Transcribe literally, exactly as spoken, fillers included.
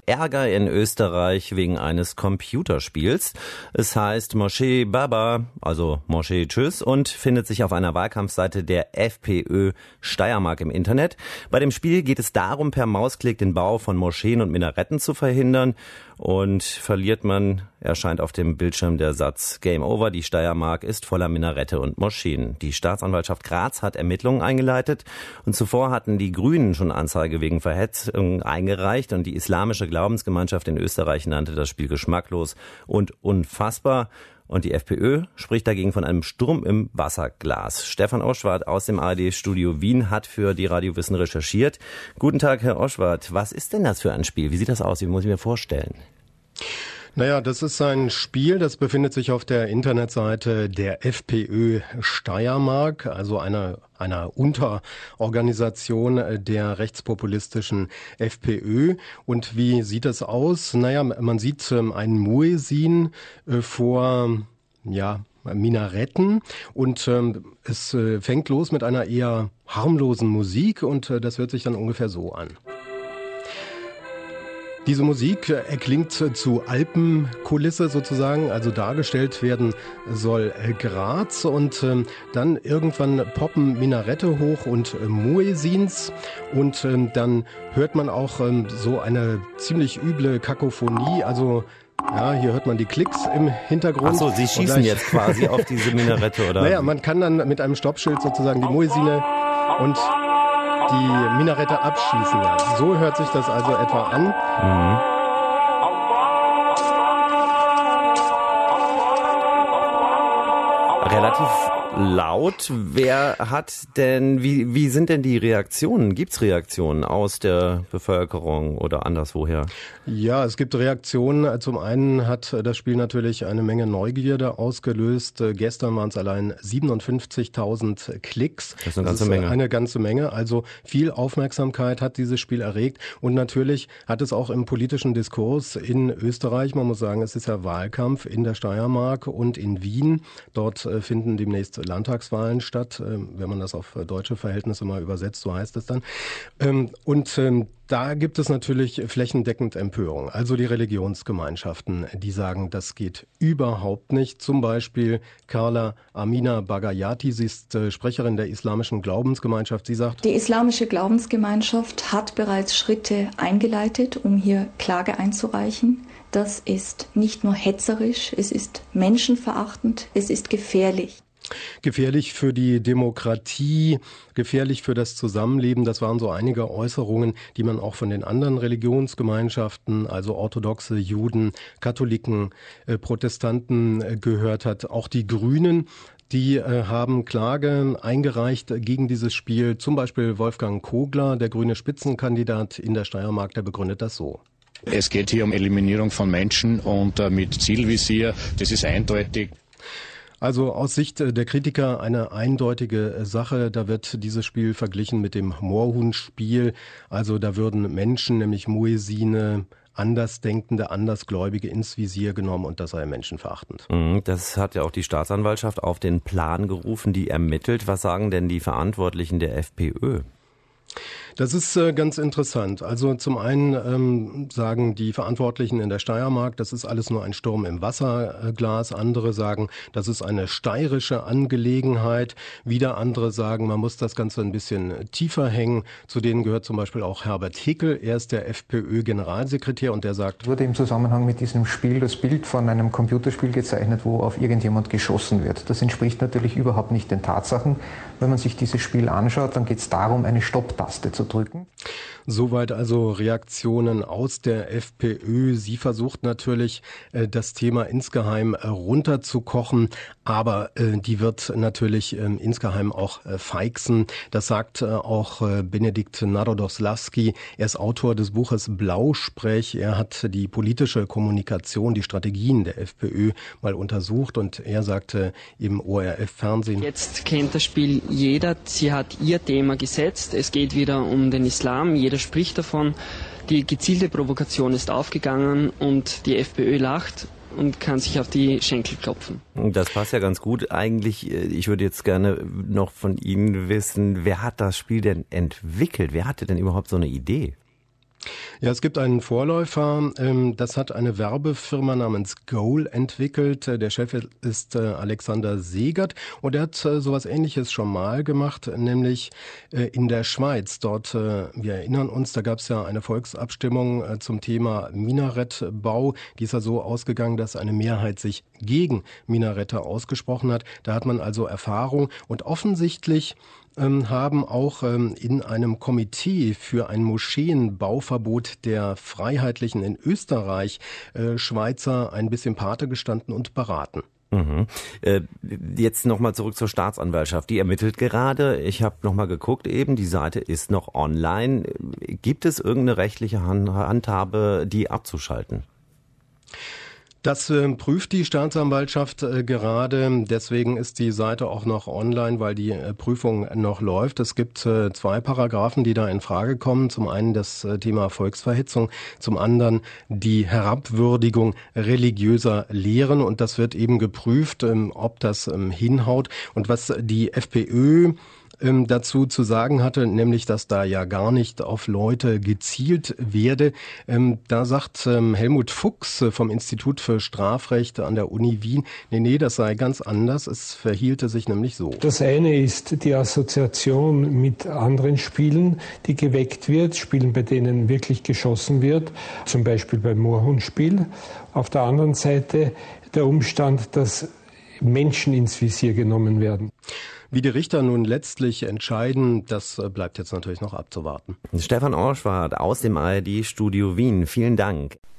Ärger in Österreich wegen eines Computerspiels. Es heißt Moschee Baba, also Moschee Tschüss, und findet sich auf einer Wahlkampfseite der FPÖ Steiermark im Internet. Bei dem Spiel geht es darum, per Mausklick den Bau von Moscheen und Minaretten zu verhindern. Und verliert man, erscheint auf dem Bildschirm der Satz Game Over, die Steiermark ist voller Minarette und Moscheen. Die Staatsanwaltschaft Graz hat Ermittlungen eingeleitet und zuvor hatten die Grünen schon Anzeige wegen Verhetzung eingereicht und die islamische Glaubensgemeinschaft in Österreich nannte das Spiel geschmacklos und unfassbar. Und die FPÖ spricht dagegen von einem Sturm im Wasserglas. Stefan Oschwart aus dem A R D-Studio Wien hat für die Radio Wissen recherchiert. Guten Tag, Herr Oschwart. Was ist denn das für ein Spiel? Wie sieht das aus? Wie muss ich mir vorstellen? Naja, das ist ein Spiel, das befindet sich auf der Internetseite der FPÖ Steiermark, also einer einer Unterorganisation der rechtspopulistischen FPÖ. Und wie sieht das aus? Naja, man sieht einen Muezzin vor, ja, Minaretten und ähm, es äh, fängt los mit einer eher harmlosen Musik und äh, das hört sich dann ungefähr so an. Diese Musik erklingt zu Alpenkulisse sozusagen, also dargestellt werden soll Graz und ähm, dann irgendwann poppen Minarette hoch und äh, Muezzins und ähm, dann hört man auch ähm, so eine ziemlich üble Kakophonie, also ja, hier hört man die Klicks im Hintergrund. Ach so, Sie schießen jetzt quasi auf diese Minarette, oder? Naja, man kann dann mit einem Stoppschild sozusagen die Muezzine und die Minarette abschießen. Ja. So hört sich das also etwa an. Mhm. Relativ laut. Wer hat denn, wie, wie sind denn die Reaktionen? Gibt's Reaktionen aus der Bevölkerung oder anderswoher? Ja, es gibt Reaktionen. Zum einen hat das Spiel natürlich eine Menge Neugierde ausgelöst. Gestern waren es allein siebenundfünfzigtausend Klicks. Das ist eine ganze das ist Menge. Eine ganze Menge. Also viel Aufmerksamkeit hat dieses Spiel erregt. Und natürlich hat es auch im politischen Diskurs in Österreich, man muss sagen, es ist ja Wahlkampf in der Steiermark und in Wien. Dort finden demnächst Landtagswahlen statt, wenn man das auf deutsche Verhältnisse mal übersetzt, so heißt es dann. Und da gibt es natürlich flächendeckend Empörung. Also die Religionsgemeinschaften, die sagen, das geht überhaupt nicht. Zum Beispiel Carla Amina Bagayati, sie ist Sprecherin der islamischen Glaubensgemeinschaft. Sie sagt, die islamische Glaubensgemeinschaft hat bereits Schritte eingeleitet, um hier Klage einzureichen. Das ist nicht nur hetzerisch, es ist menschenverachtend, es ist gefährlich. Gefährlich für die Demokratie, gefährlich für das Zusammenleben. Das waren so einige Äußerungen, die man auch von den anderen Religionsgemeinschaften, also orthodoxe Juden, Katholiken, äh, Protestanten äh, gehört hat. Auch die Grünen, die äh, haben Klage eingereicht gegen dieses Spiel. Zum Beispiel Wolfgang Kogler, der grüne Spitzenkandidat in der Steiermark, der begründet das so. Es geht hier um Eliminierung von Menschen und äh, mit Zielvisier. Das ist eindeutig. Also aus Sicht der Kritiker eine eindeutige Sache. Da wird dieses Spiel verglichen mit dem Moorhuhn-Spiel. Also da würden Menschen, nämlich Muezzine, Andersdenkende, Andersgläubige ins Visier genommen und das sei menschenverachtend. Das hat ja auch die Staatsanwaltschaft auf den Plan gerufen, die ermittelt. Was sagen denn die Verantwortlichen der FPÖ? Das ist äh, ganz interessant. Also zum einen ähm, sagen die Verantwortlichen in der Steiermark, das ist alles nur ein Sturm im Wasserglas. Andere sagen, das ist eine steirische Angelegenheit. Wieder andere sagen, man muss das Ganze ein bisschen tiefer hängen. Zu denen gehört zum Beispiel auch Herbert Hickel. Er ist der FPÖ-Generalsekretär und der sagt, wurde im Zusammenhang mit diesem Spiel das Bild von einem Computerspiel gezeichnet, wo auf irgendjemand geschossen wird. Das entspricht natürlich überhaupt nicht den Tatsachen. Wenn man sich dieses Spiel anschaut, dann geht es darum, eine Stopptaste zu drücken. Soweit also Reaktionen aus der FPÖ. Sie versucht natürlich, das Thema insgeheim runterzukochen, aber die wird natürlich insgeheim auch feixen. Das sagt auch Benedikt Narodoslawski. Er ist Autor des Buches Blausprech. Er hat die politische Kommunikation, die Strategien der FPÖ mal untersucht und er sagte im O R F-Fernsehen: Jetzt kennt das Spiel jeder. Sie hat ihr Thema gesetzt. Es geht wieder um den Islam. Jeder spricht davon. Die gezielte Provokation ist aufgegangen und die FPÖ lacht und kann sich auf die Schenkel klopfen. Das passt ja ganz gut. Eigentlich, ich würde jetzt gerne noch von Ihnen wissen, wer hat das Spiel denn entwickelt? Wer hatte denn überhaupt so eine Idee? Ja, es gibt einen Vorläufer, das hat eine Werbefirma namens Goal entwickelt. Der Chef ist Alexander Segert und er hat sowas Ähnliches schon mal gemacht, nämlich in der Schweiz. Dort, wir erinnern uns, da gab es ja eine Volksabstimmung zum Thema Minarettbau. Die ist ja so ausgegangen, dass eine Mehrheit sich gegen Minarette ausgesprochen hat. Da hat man also Erfahrung und offensichtlich haben auch in einem Komitee für ein Moscheenbauverbot der Freiheitlichen in Österreich Schweizer ein bisschen Pate gestanden und beraten. Mhm. Äh, jetzt nochmal zurück zur Staatsanwaltschaft. Die ermittelt gerade. Ich habe nochmal geguckt eben, die Seite ist noch online. Gibt es irgendeine rechtliche Handhabe, die abzuschalten? Das äh, prüft die Staatsanwaltschaft äh, gerade. Deswegen ist die Seite auch noch online, weil die äh, Prüfung noch läuft. Es gibt äh, zwei Paragraphen, die da in Frage kommen. Zum einen das äh, Thema Volksverhetzung, zum anderen die Herabwürdigung religiöser Lehren. Und das wird eben geprüft, ähm, ob das ähm, hinhaut. Und was die FPÖ dazu zu sagen hatte, nämlich, dass da ja gar nicht auf Leute gezielt werde. Da sagt Helmut Fuchs vom Institut für Strafrecht an der Uni Wien, nee, nee, das sei ganz anders. Es verhielte sich nämlich so. Das eine ist die Assoziation mit anderen Spielen, die geweckt wird, Spielen, bei denen wirklich geschossen wird, zum Beispiel beim Moorhundspiel. Auf der anderen Seite der Umstand, dass Menschen ins Visier genommen werden. Wie die Richter nun letztlich entscheiden, das bleibt jetzt natürlich noch abzuwarten. Stefan Orschwart aus dem A R D-Studio Wien. Vielen Dank.